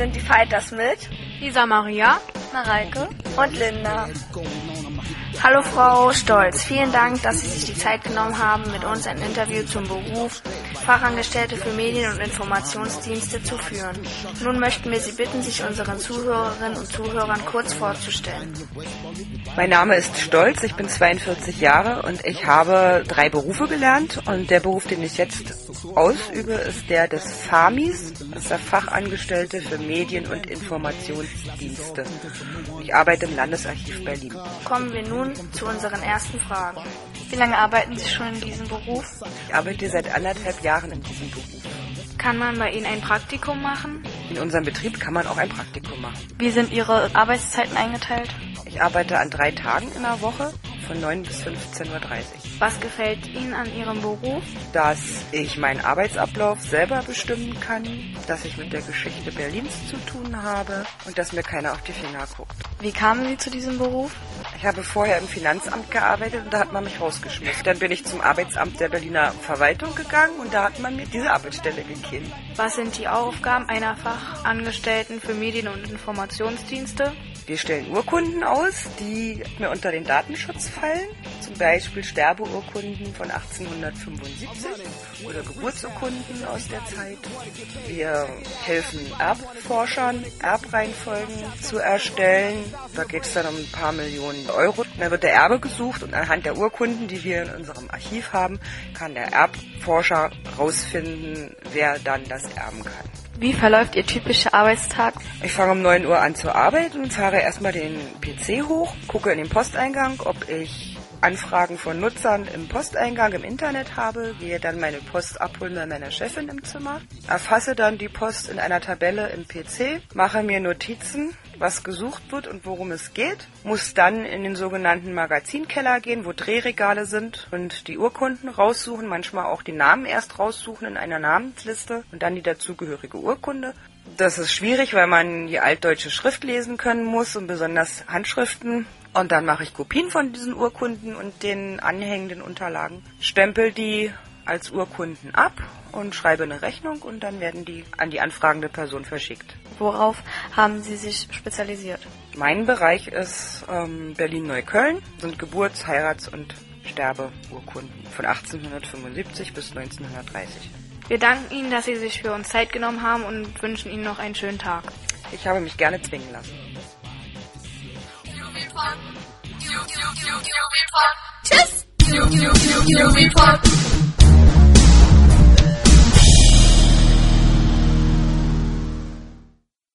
sind die Fighters mit Lisa Maria, Mareike und Linda. Hallo Frau Stolz, vielen Dank, dass Sie sich die Zeit genommen haben, mit uns ein Interview zum Beruf Fachangestellte für Medien- und Informationsdienste zu führen. Nun möchten wir Sie bitten, sich unseren Zuhörerinnen und Zuhörern kurz vorzustellen. Mein Name ist Stolz, ich bin 42 Jahre und ich habe 3 Berufe gelernt. Und der Beruf, den ich jetzt ausübe, ist der des FAMIs, das ist der Fachangestellte für Medien- und Informationsdienste. Ich arbeite im Landesarchiv Berlin. Kommen wir nun zu unseren ersten Fragen. Wie lange arbeiten Sie schon in diesem Beruf? Ich arbeite seit 1,5 Jahren in diesem Beruf. Kann man bei Ihnen ein Praktikum machen? In unserem Betrieb kann man auch ein Praktikum machen. Wie sind Ihre Arbeitszeiten eingeteilt? Ich arbeite an 3 Tagen in der Woche von 9 bis 15:30 Uhr. Was gefällt Ihnen an Ihrem Beruf? Dass ich meinen Arbeitsablauf selber bestimmen kann, dass ich mit der Geschichte Berlins zu tun habe und dass mir keiner auf die Finger guckt. Wie kamen Sie zu diesem Beruf? Ich habe vorher im Finanzamt gearbeitet und da hat man mich rausgeschmissen. Dann bin ich zum Arbeitsamt der Berliner Verwaltung gegangen und da hat man mir diese Arbeitsstelle gegeben. Was sind die Aufgaben einer Fachangestellten für Medien- und Informationsdienste? Wir stellen Urkunden aus, die mir unter den Datenschutz fallen. Zum Beispiel Sterbeurkunden von 1875 oder Geburtsurkunden aus der Zeit. Wir helfen Erbforschern, Erbreihenfolgen zu erstellen. Da geht es dann um ein paar Millionen Euro. Da wird der Erbe gesucht und anhand der Urkunden, die wir in unserem Archiv haben, kann der Erbforscher herausfinden, wer dann das erben kann. Wie verläuft Ihr typischer Arbeitstag? Ich fange um 9 Uhr an zu arbeiten und fahre erstmal den PC hoch, gucke in den Posteingang, ob ich Anfragen von Nutzern im Posteingang im Internet habe, gehe dann meine Post abholen bei meiner Chefin im Zimmer, erfasse dann die Post in einer Tabelle im PC, mache mir Notizen, was gesucht wird und worum es geht, muss dann in den sogenannten Magazinkeller gehen, wo Drehregale sind und die Urkunden raussuchen, manchmal auch die Namen erst raussuchen in einer Namensliste und dann die dazugehörige Urkunde. Das ist schwierig, weil man die altdeutsche Schrift lesen können muss und besonders Handschriften. Und dann mache ich Kopien von diesen Urkunden und den anhängenden Unterlagen, stempel die als Urkunden ab und schreibe eine Rechnung und dann werden die an die anfragende Person verschickt. Worauf haben Sie sich spezialisiert? Mein Bereich ist Berlin-Neukölln, sind Geburts-, Heirats- und Sterbeurkunden von 1875 bis 1930. Wir danken Ihnen, dass Sie sich für uns Zeit genommen haben und wünschen Ihnen noch einen schönen Tag. Ich habe mich gerne zwingen lassen. Tschüss!